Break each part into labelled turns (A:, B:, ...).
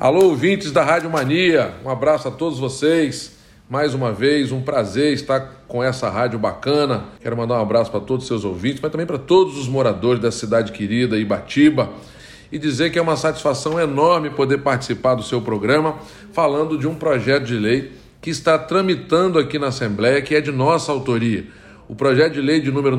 A: Alô, ouvintes da Rádio Mania, um abraço a todos vocês. Mais uma vez, um prazer estar com essa rádio bacana. Quero mandar um abraço para todos os seus ouvintes, mas também para todos os moradores da cidade querida, Ibatiba, e dizer que é uma satisfação enorme poder participar do seu programa, falando de um projeto de lei que está tramitando aqui na Assembleia, que é de nossa autoria. O projeto de lei de número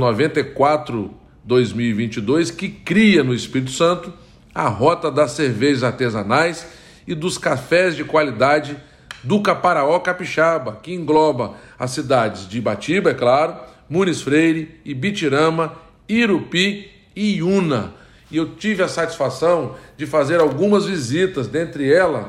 A: 94/2022, que cria no Espírito Santo a rota das cervejas artesanais e dos cafés de qualidade do Caparaó Capixaba, que engloba as cidades de Ibatiba, é claro, Muniz Freire, Ibitirama, Irupi e Iuna. E eu tive a satisfação de fazer algumas visitas, dentre elas,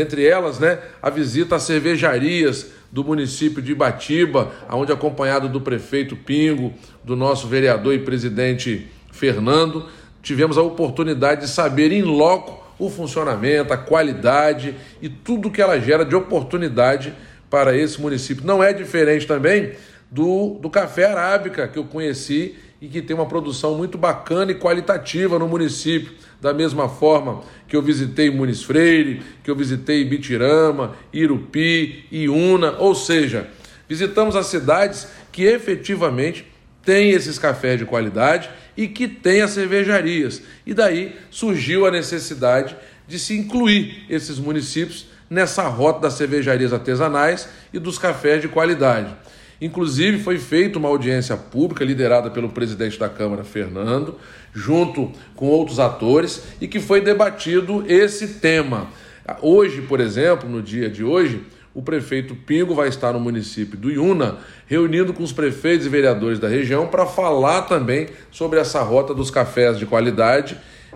A: a visita às cervejarias do município de Ibatiba, onde, acompanhado do prefeito Pingo, do nosso vereador e presidente Fernando, tivemos a oportunidade de saber in loco o funcionamento, a qualidade e tudo que ela gera de oportunidade para esse município. Não é diferente também do café arábica que eu conheci e que tem uma produção muito bacana e qualitativa no município. Da mesma forma que eu visitei Muniz Freire, que eu visitei Ibitirama, Irupi, Iuna, ou seja, visitamos as cidades que efetivamente têm esses cafés de qualidade e que têm as cervejarias. E daí surgiu a necessidade de se incluir esses municípios nessa rota das cervejarias artesanais e dos cafés de qualidade. Inclusive, foi feita uma audiência pública liderada pelo presidente da Câmara, Fernando, junto com outros atores, e que foi debatido esse tema. Hoje, por exemplo, no dia de hoje, o prefeito Pingo vai estar no município do Iuna, reunindo com os prefeitos e vereadores da região para falar também sobre essa rota dos cafés de qualidade,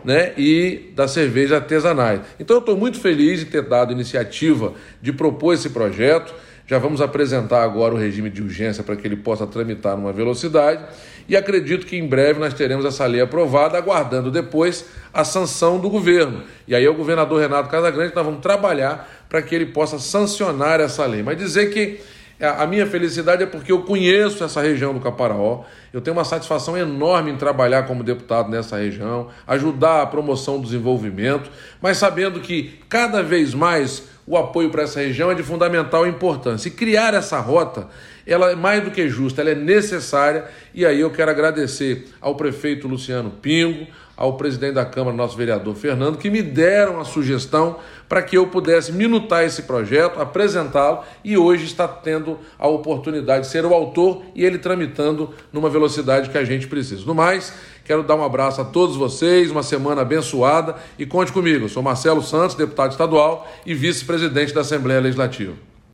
A: e das cervejas artesanais. Então eu estou muito feliz de ter dado iniciativa de propor esse projeto. Já vamos apresentar agora o regime de urgência para que ele possa tramitar numa velocidade e acredito que em breve nós teremos essa lei aprovada, aguardando depois a sanção do governo. E aí é o governador Renato Casagrande que nós vamos trabalhar para que ele possa sancionar essa lei. Mas dizer que a minha felicidade é porque eu conheço essa região do Caparaó, eu tenho uma satisfação enorme em trabalhar como deputado nessa região, ajudar a promoção do desenvolvimento, mas sabendo que cada vez mais o apoio para essa região é de fundamental importância. E criar essa rota, ela é mais do que justa, ela é necessária. E aí eu quero agradecer ao prefeito Luciano Pingo, ao presidente da Câmara, nosso vereador Fernando, que me deram a sugestão para que eu pudesse minutar esse projeto, apresentá-lo, e hoje está tendo a oportunidade de ser o autor e ele tramitando numa velocidade que a gente precisa. No mais, quero dar um abraço a todos vocês, uma semana abençoada, e conte comigo. Eu sou Marcelo Santos, deputado estadual e vice-presidente da Assembleia Legislativa.